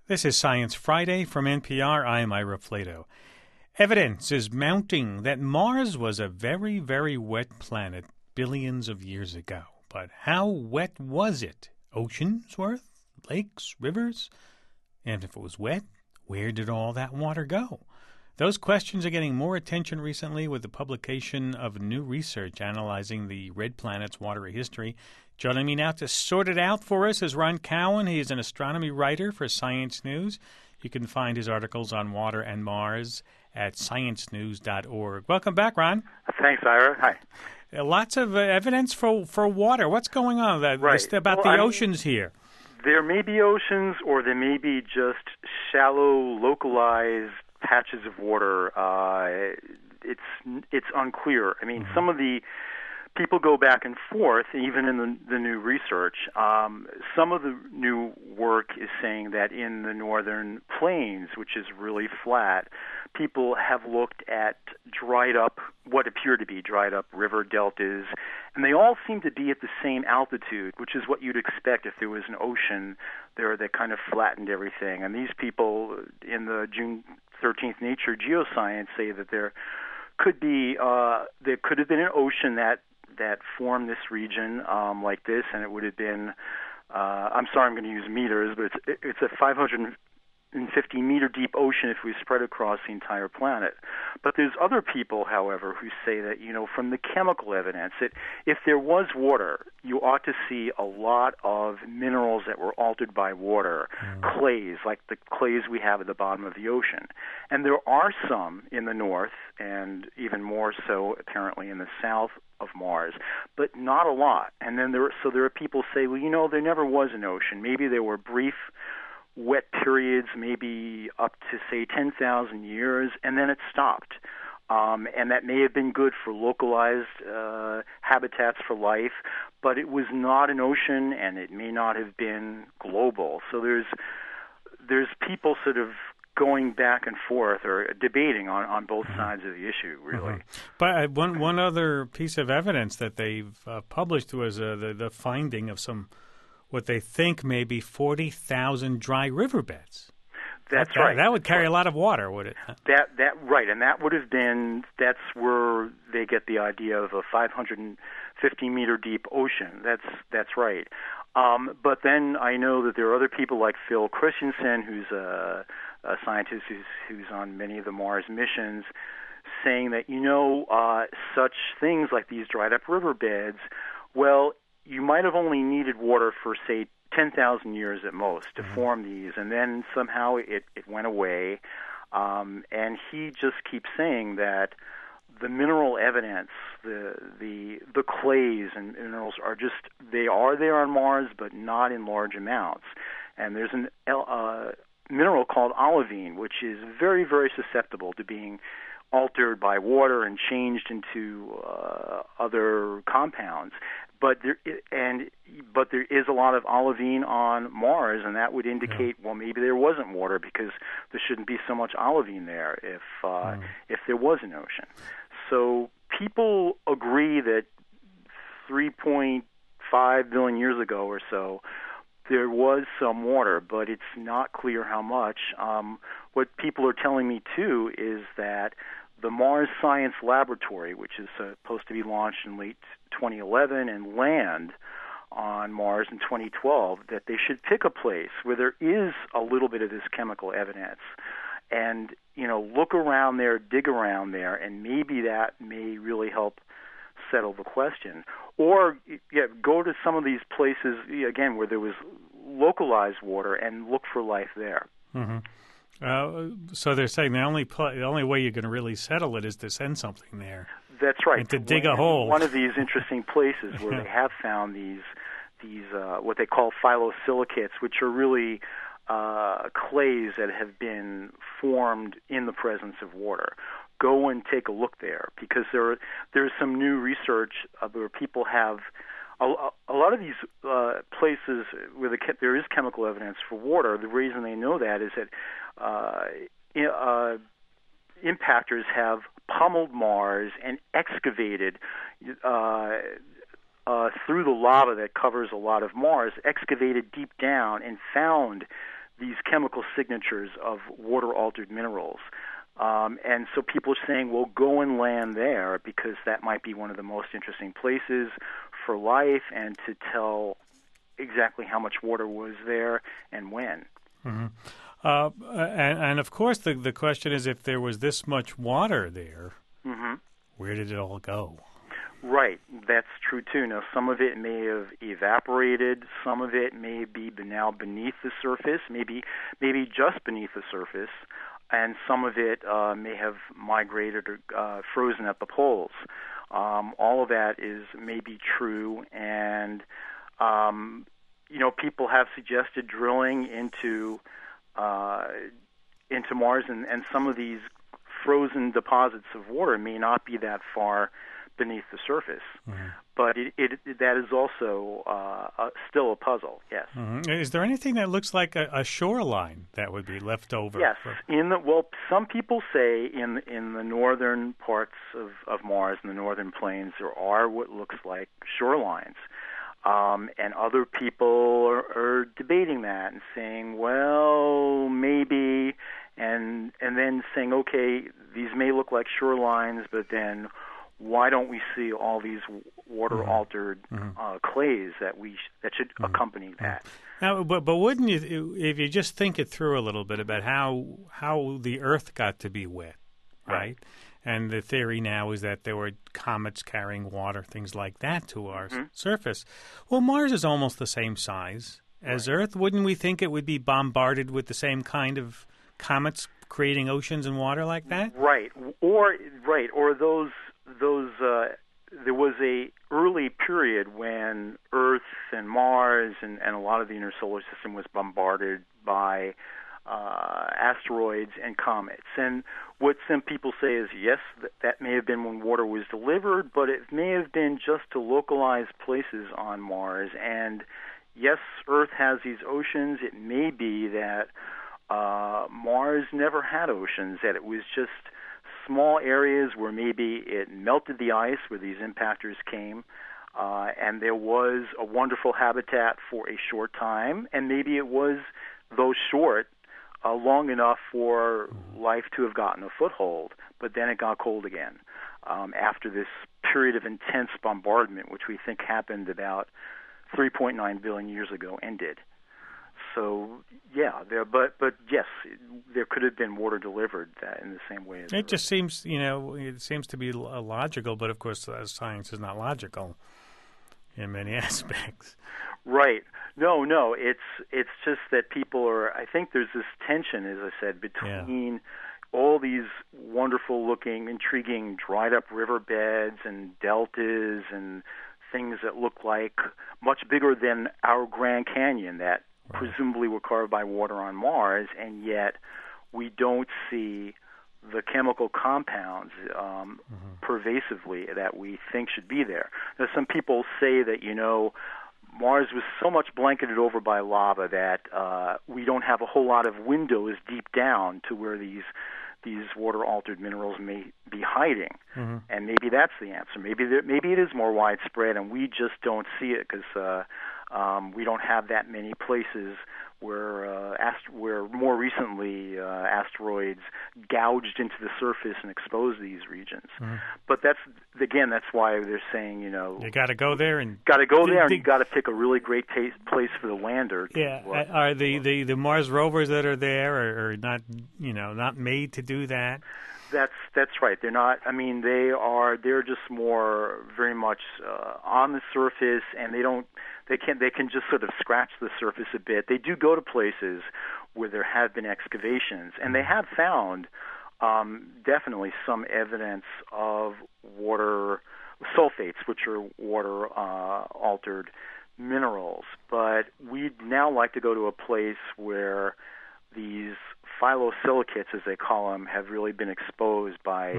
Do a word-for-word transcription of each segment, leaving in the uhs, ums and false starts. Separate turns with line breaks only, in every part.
This is Science Friday from N P R. I'm Ira Flato. Evidence is mounting that Mars was a very, very wet planet billions of years ago. But how wet was it? Oceans worth? Lakes? Rivers? And if it was wet, where did all that water go? Those questions are getting more attention recently with the publication of new research analyzing the red planet's watery history. Joining me now to sort it out for us is Ron Cowan. He is an astronomy writer for Science News. You can find his articles on water and Mars at science news dot org. Welcome back, Ron.
Thanks, Ira. Hi.
Uh, lots of uh, evidence for, for water. What's going on that,
right.
this, about
well,
the
I mean,
oceans here?
There may be oceans, or there may be just shallow, localized patches of water. Uh, it's it's unclear. I mean, mm-hmm. some of the people go back and forth, even in the, the new research. Um, some of the new work is saying that in the northern plains, which is really flat, people have looked at dried up, what appear to be dried up river deltas, and they all seem to be at the same altitude, which is what you'd expect if there was an ocean there that kind of flattened everything. And these people in the June thirteenth Nature Geoscience say that there could be, uh, there could have been an ocean that that formed this region um, like this, and it would have been, uh, I'm sorry I'm going to use meters, but it's, it's a five hundred fifty meter deep ocean if we spread across the entire planet. But there's other people, however, who say that, you know, from the chemical evidence, that if there was water, you ought to see a lot of minerals that were altered by water, mm. clays, like the clays we have at the bottom of the ocean. And there are some in the north, and even more so apparently in the south of Mars, but not a lot. And then there, so there are people who say, well, you know, there never was an ocean. Maybe there were brief wet periods, maybe up to, say, ten thousand years, and then it stopped. Um, and that may have been good for localized uh, habitats for life, but it was not an ocean, and it may not have been global. So there's there's people sort of going back and forth or debating on, on both sides of the issue, really.
Mm-hmm. But uh, one one other piece of evidence that they've uh, published was uh, the, the finding of some what they think may be forty thousand dry riverbeds.
That's
that,
right.
That would carry a lot of water, would it?
That that right, and that would have been, that's where they get the idea of a five hundred fifty meter deep ocean. That's that's right. Um, but then I know that there are other people like Phil Christensen, who's a, a scientist who's, who's on many of the Mars missions, saying that, you know, uh, such things like these dried up riverbeds, well, you might have only needed water for, say, ten thousand years at most to mm-hmm. form these, and then somehow it, it went away. Um, and he just keeps saying that the mineral evidence, the the the clays and minerals are just, they are there on Mars, but not in large amounts. And there's an uh, mineral called olivine, which is very, very susceptible to being altered by water and changed into uh, other compounds. But there and but there is a lot of olivine on Mars, and that would indicate, yeah. well, maybe there wasn't water because there shouldn't be so much olivine there if uh, mm. if there was an ocean. So people agree that three point five billion years ago or so there was some water, but it's not clear how much. Um, what people are telling me too is that the Mars Science Laboratory, which is supposed to be launched in late twenty eleven and land on Mars in twenty twelve, that they should pick a place where there is a little bit of this chemical evidence and, you know, look around there, dig around there, and maybe that may really help settle the question. Or, yeah, go to some of these places, again, where there was localized water and look for life there.
Mm-hmm. Uh, so they're saying the only pl- the only way you're going to really settle it is to send something there.
That's right.
And to dig
one,
a hole.
One of these interesting places where they have found these these uh, what they call phyllosilicates, which are really uh, clays that have been formed in the presence of water. Go and take a look there, because there there's some new research uh, where people have a, a lot of these uh, places where the, there is chemical evidence for water. The reason they know that is that uh, uh, impactors have pummeled Mars and excavated uh, uh, through the lava that covers a lot of Mars, excavated deep down and found these chemical signatures of water-altered minerals. Um, and so people are saying, well, go and land there because that might be one of the most interesting places for life and to tell exactly how much water was there and when.
Mm-hmm. Uh, and, and, of course, the, the question is if there was this much water there,
mm-hmm.
where did it all go?
Right, that's true too. Now, some of it may have evaporated. Some of it may be now beneath the surface, maybe maybe just beneath the surface, and some of it uh, may have migrated or uh, frozen at the poles. Um, all of that is maybe true, and um, you know, people have suggested drilling into uh, into Mars, and, and some of these frozen deposits of water may not be that far beneath the surface, mm-hmm. but it, it, it, that is also uh, a, still a puzzle. Yes.
Mm-hmm. Is there anything that looks like a, a shoreline that would be left over?
Yes.
For...
In the well, some people say in in the northern parts of, of Mars, in the northern plains, there are what looks like shorelines, um, and other people are, are debating that and saying, well, maybe, and and then saying, okay, these may look like shorelines, but then why don't we see all these water-altered mm-hmm. uh, clays that we sh- that should mm-hmm. accompany that?
Now, but but wouldn't you, if you just think it through a little bit about how how the Earth got to be wet, right? right? And the theory now is that there were comets carrying water, things like that, to our mm-hmm. surface. Well, Mars is almost the same size as right. Earth. Wouldn't we think it would be bombarded with the same kind of comets creating oceans and water like that?
Right, or right, or those. Those uh, there was a early period when Earth and Mars and, and a lot of the inner solar system was bombarded by uh, asteroids and comets. And what some people say is, yes, that, that may have been when water was delivered, but it may have been just to localized places on Mars. And yes, Earth has these oceans. It may be that uh, Mars never had oceans, that it was just small areas where maybe it melted the ice where these impactors came, uh, and there was a wonderful habitat for a short time, and maybe it was, though short, uh, long enough for life to have gotten a foothold, but then it got cold again um, after this period of intense bombardment, which we think happened about three point nine billion years ago, ended. So, yeah, there, but but yes, there could have been water delivered that in the same way. As
it just seems, you know, it seems to be logical, but of course, uh, science is not logical in many aspects.
Right. No, no, it's it's just that people are. I think there's this tension, as I said, between yeah. all these wonderful-looking, intriguing, dried-up riverbeds and deltas and things that look like much bigger than our Grand Canyon that. Right. Presumably were carved by water on Mars, and yet we don't see the chemical compounds um, mm-hmm. pervasively that we think should be there. Now, some people say that, you know, Mars was so much blanketed over by lava that uh, we don't have a whole lot of windows deep down to where these these water-altered minerals may be hiding. Mm-hmm. And maybe that's the answer. Maybe there, maybe it is more widespread, and we just don't see it because uh, um, we don't have that many places where uh, ast- where more recently uh, asteroids gouged into the surface and exposed these regions. Mm-hmm. But that's again, that's why they're saying, you know,
you got to go there and
got to go
the,
there, and
the,
you got to pick a really great taste, place for the lander. To,
yeah,
uh,
are the, the, the Mars rovers that are there are, are not you know not made to do that?
That's that's right. They're not. I mean, they are. They're just more very much uh, on the surface, and they don't. They can. They can just sort of scratch the surface a bit. They do go to places where there have been excavations, and they have found um, definitely some evidence of water sulfates, which are water uh, altered minerals. But we'd now like to go to a place where these phyllosilicates, as they call them, have really been exposed by mm.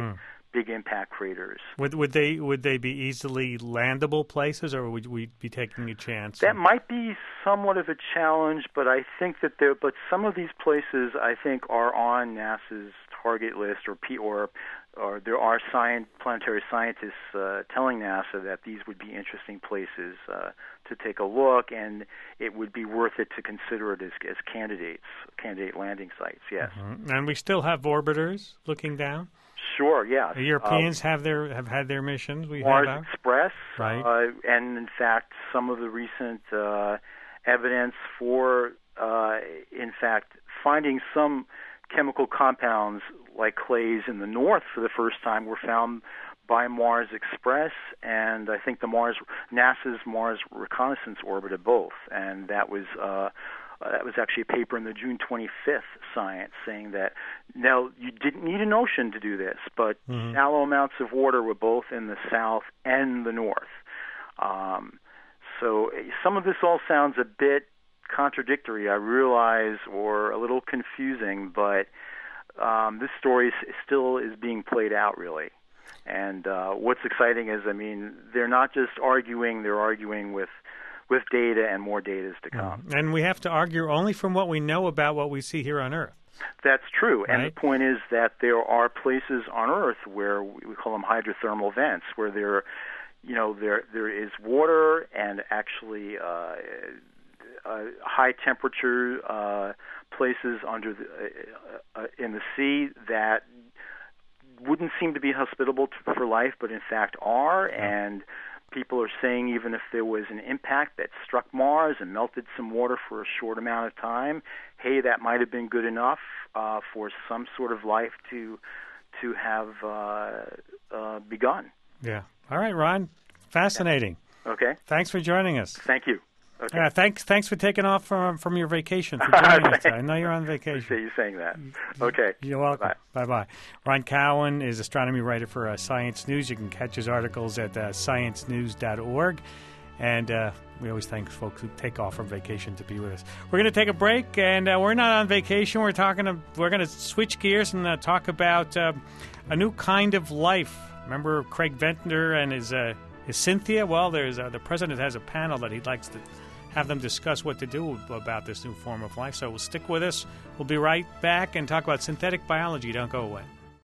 big impact craters.
Would would they would they be easily landable places, or would we be taking a chance?
That might be somewhat of a challenge, but I think that there. But some of these places, I think, are on NASA's target list, or P, or or there are science, planetary scientists uh, telling NASA that these would be interesting places uh, to take a look, and it would be worth it to consider it as, as candidates, candidate landing sites. Yes,
mm-hmm. And we still have orbiters looking down.
Sure, yeah.
The Europeans um, have their have had their missions. We
Mars
have
Express,
right?
Uh, and in fact, some of the recent uh, evidence for, uh, in fact, finding some chemical compounds like clays in the north for the first time were found by Mars Express, and I think the Mars NASA's Mars Reconnaissance Orbiter both, and that was. Uh, Uh, that was actually a paper in the June twenty-fifth Science saying that now you didn't need an ocean to do this, but mm-hmm. shallow amounts of water were both in the south and the north. Um, so some of this all sounds a bit contradictory, I realize, or a little confusing, but um, this story is, still is being played out, really. And uh, what's exciting is, I mean, they're not just arguing, they're arguing with with data, and more data is to come.
And we have to argue only from what we know about what we see here on Earth.
That's true.
Right?
And the point is that there are places on Earth where we call them hydrothermal vents, where there, you know, there there is water and actually uh, uh, high temperature uh, places under the uh, uh, in the sea that wouldn't seem to be hospitable to, for life, but in fact are. And people are saying even if there was an impact that struck Mars and melted some water for a short amount of time, hey, that might have been good enough uh, for some sort of life to to have uh, uh, begun.
Yeah. All right, Ron. Fascinating.
Okay.
Thanks for joining us.
Thank you. Okay.
Yeah, thanks. Thanks for taking off from from your vacation. For joining us. I know you're on vacation.
Appreciate you saying that. Okay.
You're welcome.
Bye
bye. Ron Cowan is astronomy writer for uh, Science News. You can catch his articles at uh, science news dot org. And uh, we always thank folks who take off from vacation to be with us. We're going to take a break, and uh, we're not on vacation. We're talking. To, we're going to switch gears and uh, talk about uh, a new kind of life. Remember Craig Venter and his uh, his Cynthia? Well, there's uh, the president has a panel that he'd like to have them discuss what to do about this new form of life. So we'll stick with us. We'll be right back and talk about synthetic biology. Don't go away.